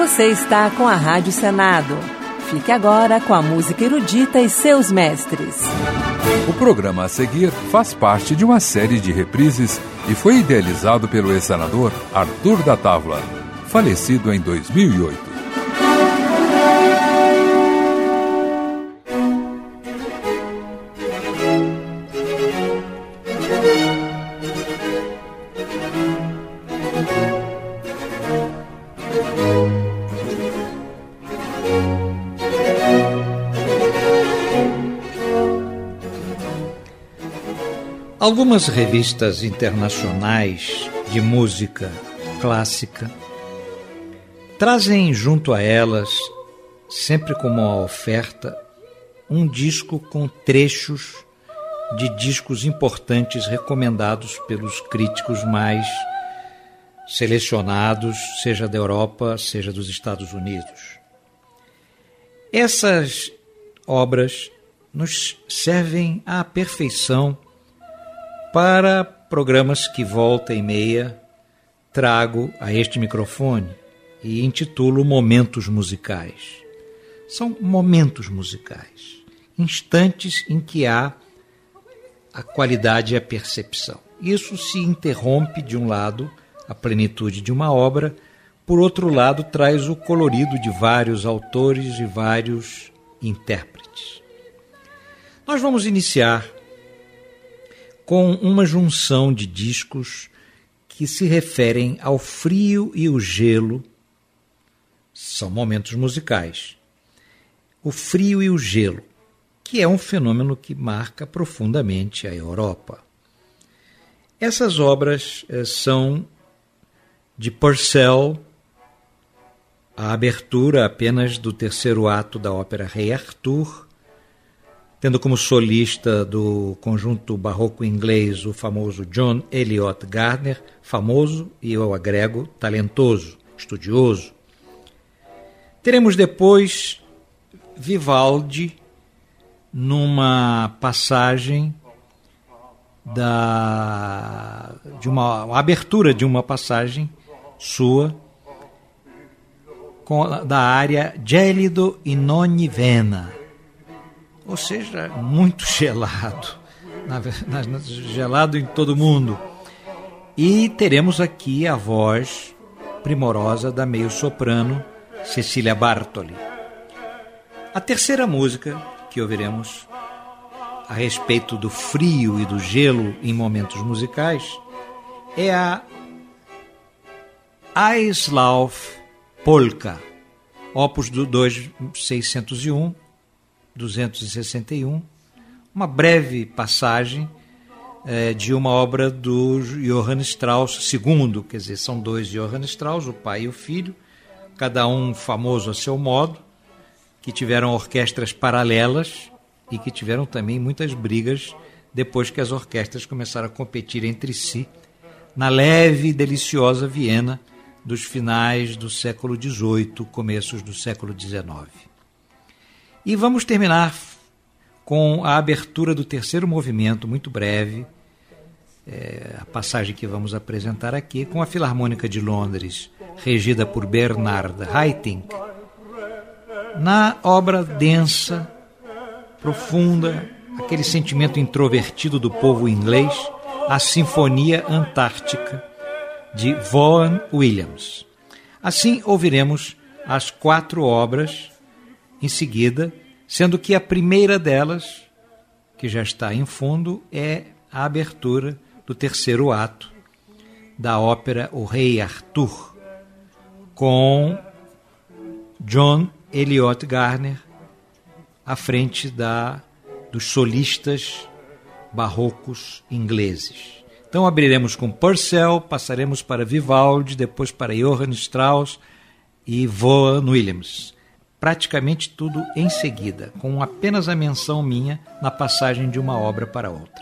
Você está com a Rádio Senado. Fique agora com a música erudita e seus mestres. O programa a seguir faz parte de uma série de reprises e foi idealizado pelo ex-senador Arthur da Távora, falecido em 2008. Algumas revistas internacionais de música clássica trazem junto a elas, sempre como uma oferta, um disco com trechos de discos importantes recomendados pelos críticos mais selecionados, seja da Europa, seja dos Estados Unidos. Essas obras nos servem à perfeição para programas que volta e meia trago a este microfone e intitulo Momentos Musicais. São momentos musicais, instantes em que há a qualidade e a percepção. Isso se interrompe, de um lado, a plenitude de uma obra, por outro lado, traz o colorido de vários autores e vários intérpretes. Nós vamos iniciar com uma junção de discos que se referem ao frio e o gelo. São momentos musicais. O frio e o gelo, que é um fenômeno que marca profundamente a Europa. Essas obras são de Purcell, a abertura apenas do terceiro ato da ópera Rei Arthur, tendo como solista do conjunto barroco inglês o famoso John Eliot Gardiner, famoso e, eu agrego, talentoso, estudioso. Teremos depois Vivaldi numa passagem de uma abertura de uma passagem sua da área Gelido in ogni vena, ou seja, muito gelado, gelado em todo mundo. E teremos aqui a voz primorosa da meio-soprano Cecília Bartoli. A terceira música que ouviremos a respeito do frio e do gelo em momentos musicais é a Eislauf Polka, opus 261, uma breve passagem de uma obra do Johann Strauss II, quer dizer, são dois Johann Strauss, o pai e o filho, cada um famoso a seu modo, que tiveram orquestras paralelas e que tiveram também muitas brigas depois que as orquestras começaram a competir entre si na leve e deliciosa Viena dos finais do século XVIII, começos do século XIX. E vamos terminar com a abertura do terceiro movimento, muito breve, a passagem que vamos apresentar aqui, com a Filarmônica de Londres, regida por Bernard Haitink, na obra densa, profunda, aquele sentimento introvertido do povo inglês, a Sinfonia Antártica, de Vaughan Williams. Assim, ouviremos as 4 obras em seguida, sendo que a primeira delas, que já está em fundo, é a abertura do terceiro ato da ópera O Rei Arthur, com John Eliot Gardiner à frente dos solistas barrocos ingleses. Então abriremos com Purcell, passaremos para Vivaldi, depois para Johann Strauss e Vaughan Williams. Praticamente tudo em seguida, com apenas a menção minha na passagem de uma obra para outra.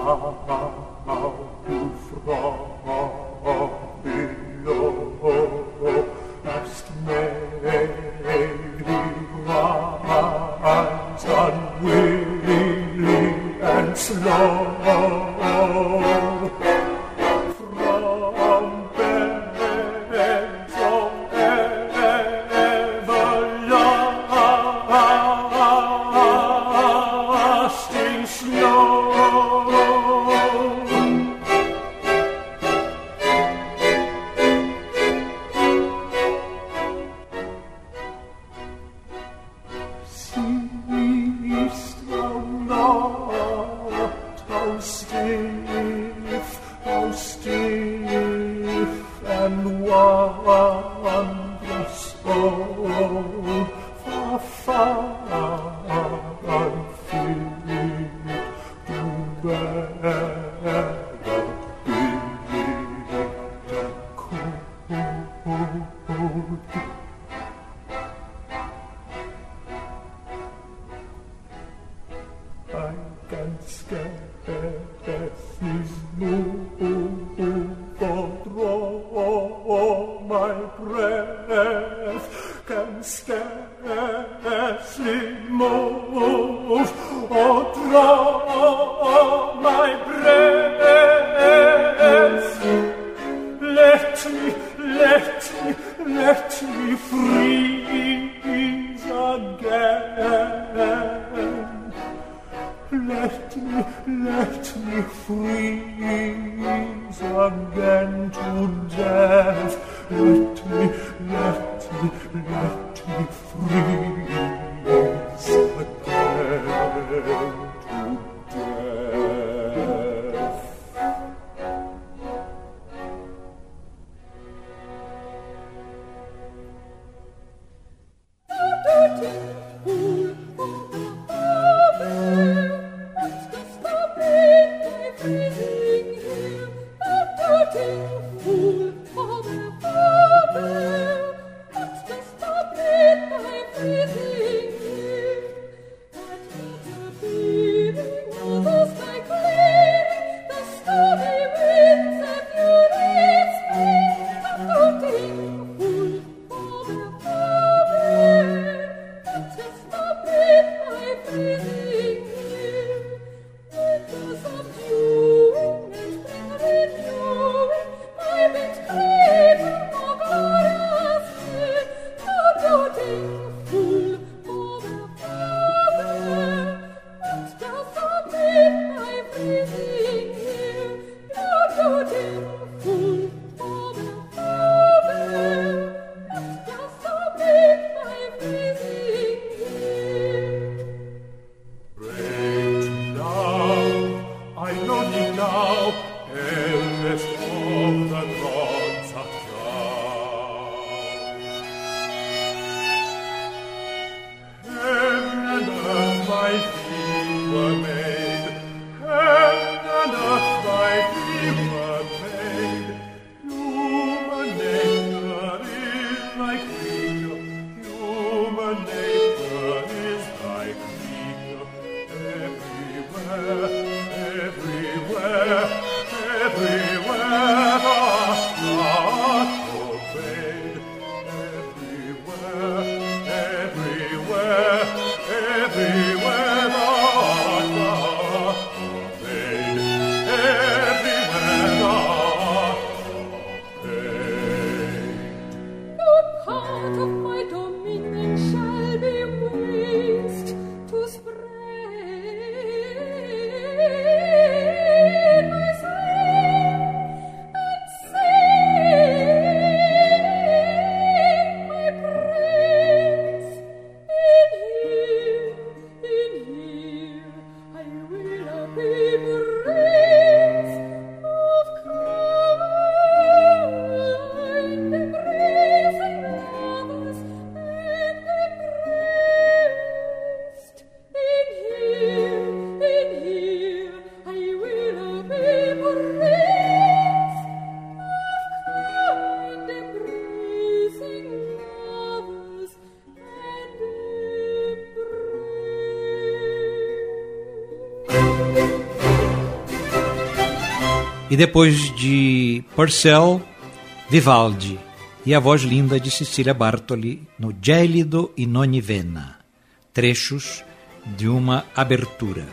Spread my E depois de Purcell, Vivaldi e a voz linda de Cecília Bartoli no Gelido in ogni vena, trechos de uma abertura.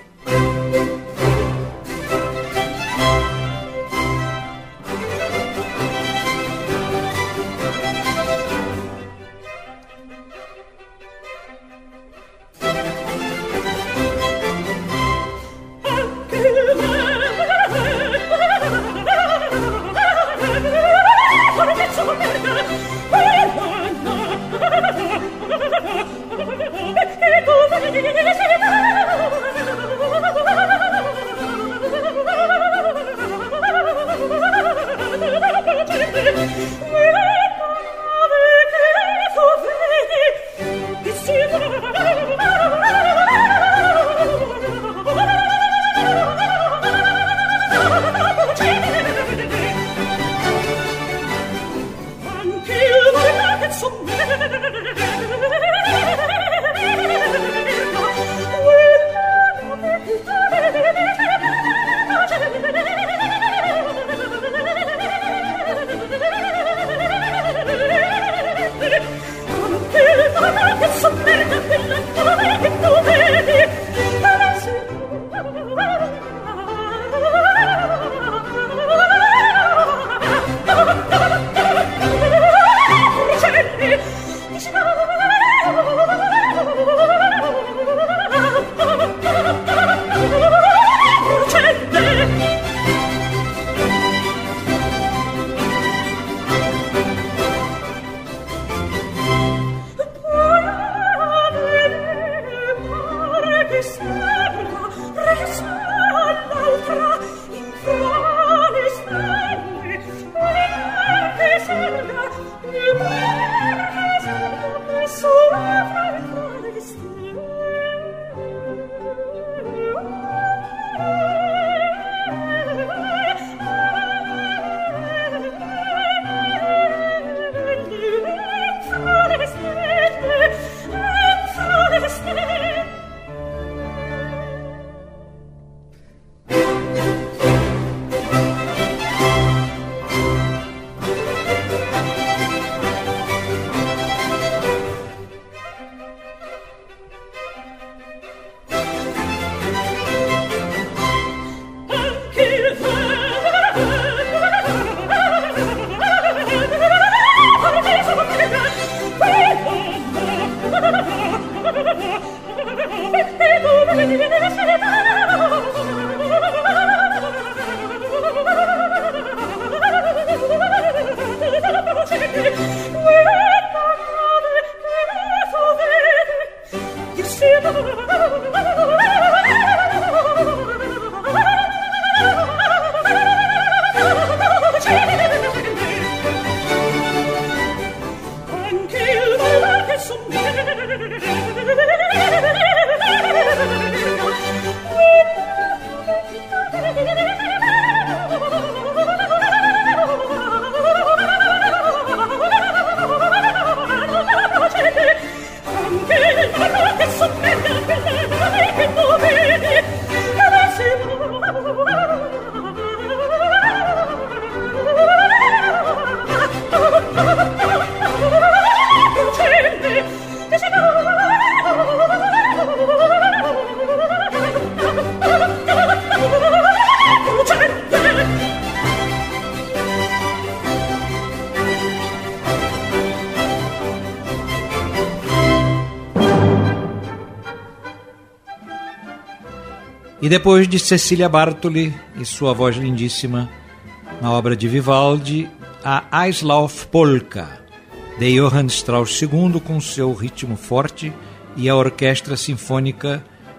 E depois de Cecília Bartoli e sua voz lindíssima na obra de Vivaldi, a Eislauf Polka, de Johann Strauss II, com seu ritmo forte, e a Orquestra Sinfônica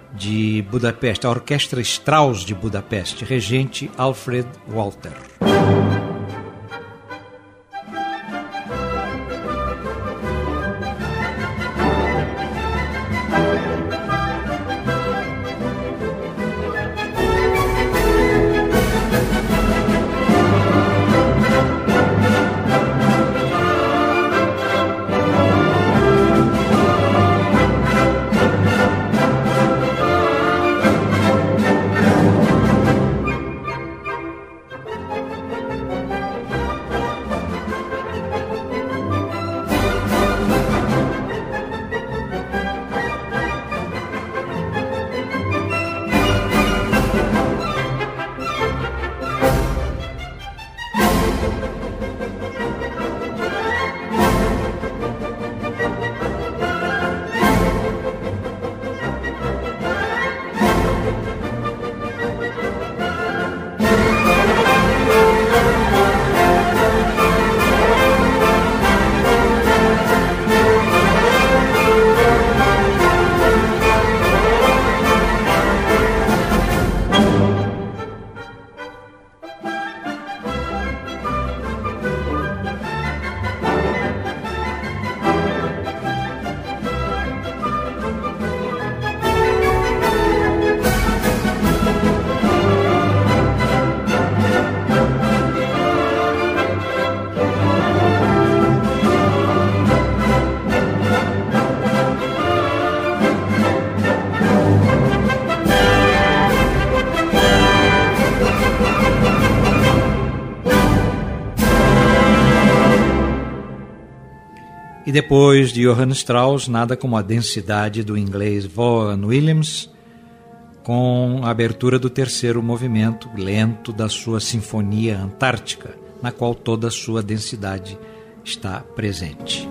de Budapeste, a Orquestra Strauss de Budapeste, regente Alfred Walter. E depois de Johann Strauss, nada como a densidade do inglês Vaughan Williams, com a abertura do terceiro movimento lento da sua Sinfonia Antártica, na qual toda a sua densidade está presente.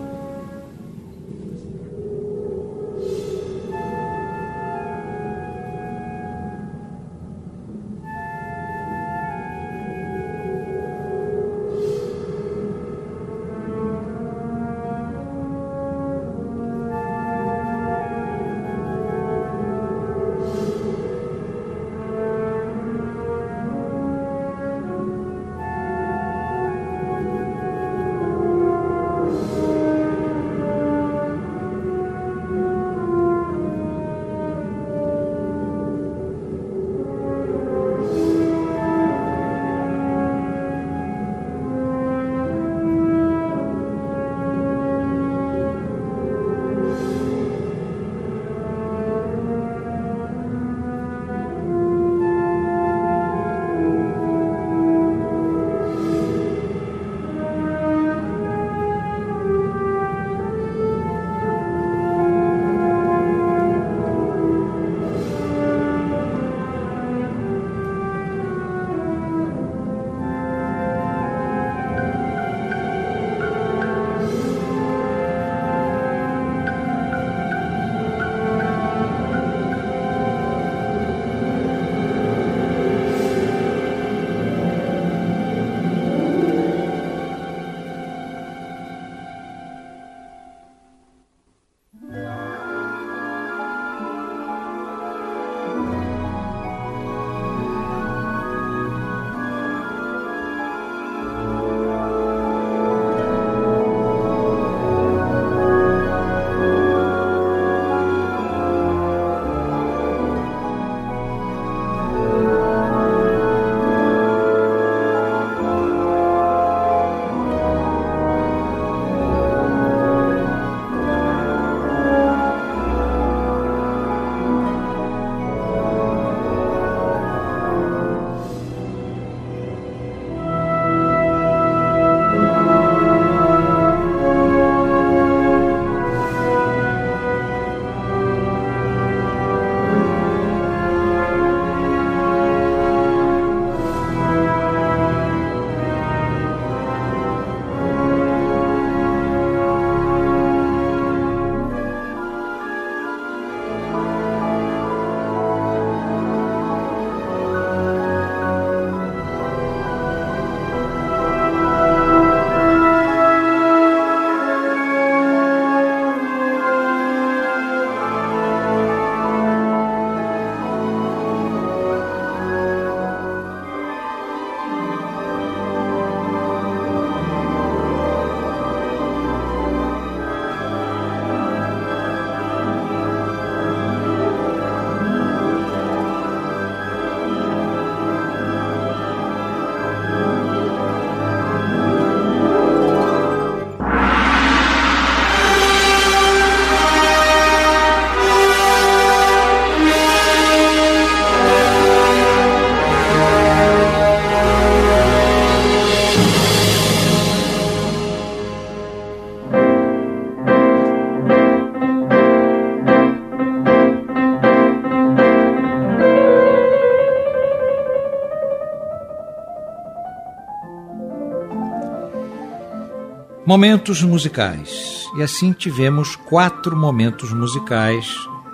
Momentos musicais. E assim tivemos 4 momentos musicais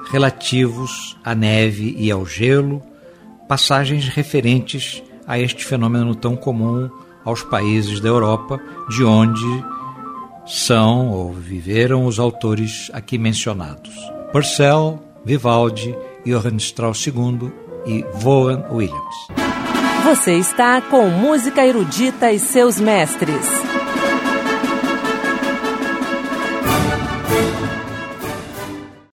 relativos à neve e ao gelo, passagens referentes a este fenômeno tão comum aos países da Europa, de onde são ou viveram os autores aqui mencionados: Purcell, Vivaldi, Johann Strauss II e Vaughan Williams. Você está com Música Erudita e seus mestres.